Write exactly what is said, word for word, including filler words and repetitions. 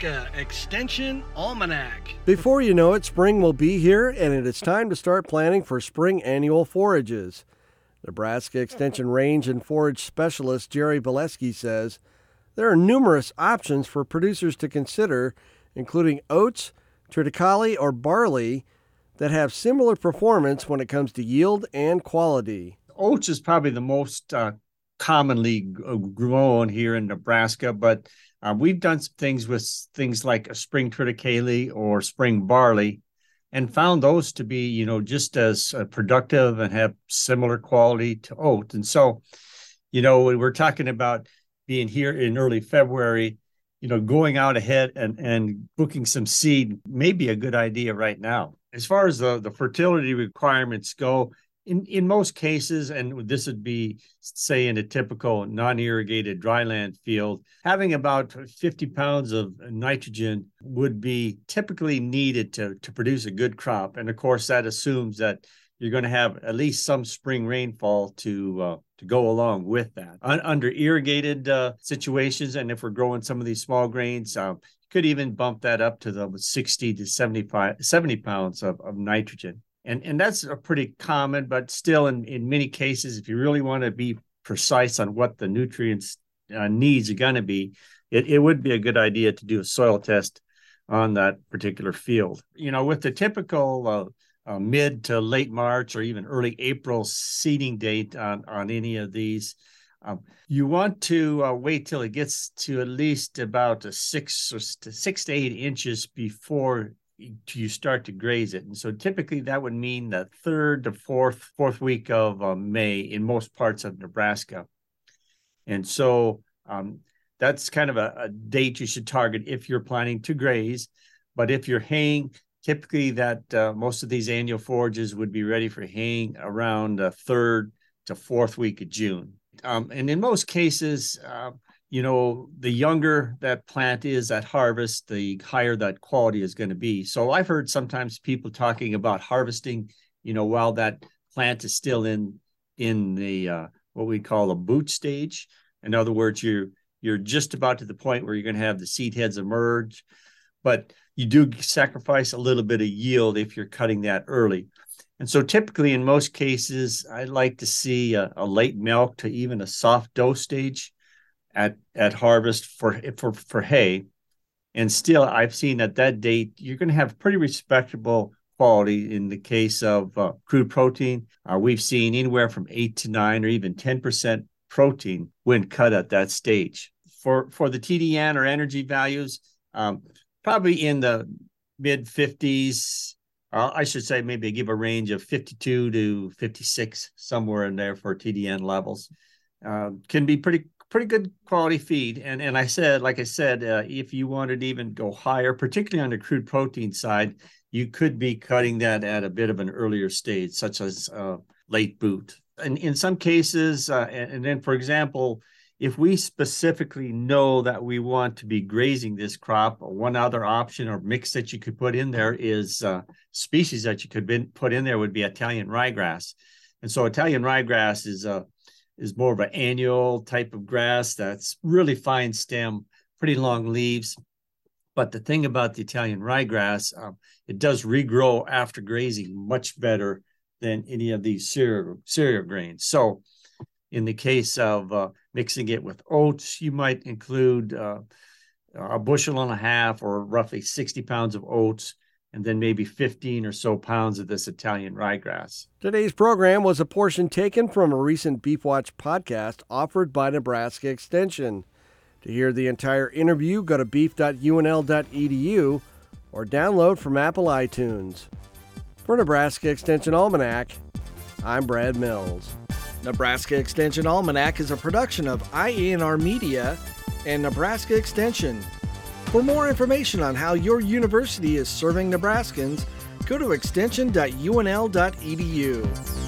Nebraska Extension Almanac. Before you know it, spring will be here, and it is time to start planning for spring annual forages. Nebraska Extension Range and Forage Specialist Jerry Valesky says there are numerous options for producers to consider, including oats, triticale, or barley that have similar performance when it comes to yield and quality. Oats is probably the most uh, commonly grown here in Nebraska, but uh, we've done some things with things like a spring triticale or spring barley and found those to be, you know, just as uh, productive and have similar quality to oat. And so, you know, when we're talking about being here in early February, you know, going out ahead and, and booking some seed may be a good idea right now. As far as the, the fertility requirements go, in, in most cases, and this would be, say, in a typical non-irrigated dryland field, having about fifty pounds of nitrogen would be typically needed to, to produce a good crop. And of course, that assumes that you're going to have at least some spring rainfall to uh, to go along with that. Un- under irrigated uh, situations, and if we're growing some of these small grains, uh, you could even bump that up to the sixty to seventy-five, seventy pounds of, of nitrogen. And, and that's a pretty common, but still in, in many cases, if you really want to be precise on what the nutrients uh, needs are going to be, it, it would be a good idea to do a soil test on that particular field. You know, with the typical uh, Uh, mid to late March or even early April seeding date on, on any of these. Um, you want to uh, wait till it gets to at least about a six or six to eight inches before you start to graze it. And so typically that would mean the third to fourth, fourth week of uh, May in most parts of Nebraska. And so um, that's kind of a, a date you should target if you're planning to graze. But if you're haying, typically that uh, most of these annual forages would be ready for haying around the third to fourth week of June. Um, and in most cases, uh, you know, the younger that plant is at harvest, the higher that quality is going to be. So I've heard sometimes people talking about harvesting, you know, while that plant is still in in the uh, what we call a boot stage. In other words, you're you're just about to the point where you're going to have the seed heads emerge, but you do sacrifice a little bit of yield if you're cutting that early. And so typically in most cases, I like to see a, a late milk to even a soft dough stage at, at harvest for, for, for hay. And still, I've seen at that date, you're going to have pretty respectable quality in the case of uh, crude protein. Uh, we've seen anywhere from eight to nine or even ten percent protein when cut at that stage. For, for the T D N or energy values, um, probably in the mid fifties, uh, I should say maybe give a range of fifty-two to fifty-six, somewhere in there for T D N levels. Uh, can be pretty pretty good quality feed. And and I said, like I said, uh, if you wanted to even go higher, particularly on the crude protein side, you could be cutting that at a bit of an earlier stage, such as uh, late boot. And in some cases, uh, and, and then, for example, if we specifically know that we want to be grazing this crop, one other option or mix that you could put in there is uh, species that you could be, put in there would be Italian ryegrass. And so Italian ryegrass is a is more of an annual type of grass that's really fine stem, pretty long leaves. But the thing about the Italian ryegrass, um, it does regrow after grazing much better than any of these cereal, cereal grains. So in the case of uh, mixing it with oats, you might include uh, a bushel and a half or roughly sixty pounds of oats, and then maybe fifteen or so pounds of this Italian ryegrass. Today's program was a portion taken from a recent Beef Watch podcast offered by Nebraska Extension. To hear the entire interview, go to beef dot u n l dot e d u or download from Apple iTunes. For Nebraska Extension Almanac, I'm Brad Mills. Nebraska Extension Almanac is a production of I A N R Media and Nebraska Extension. For more information on how your university is serving Nebraskans, go to extension dot u n l dot e d u.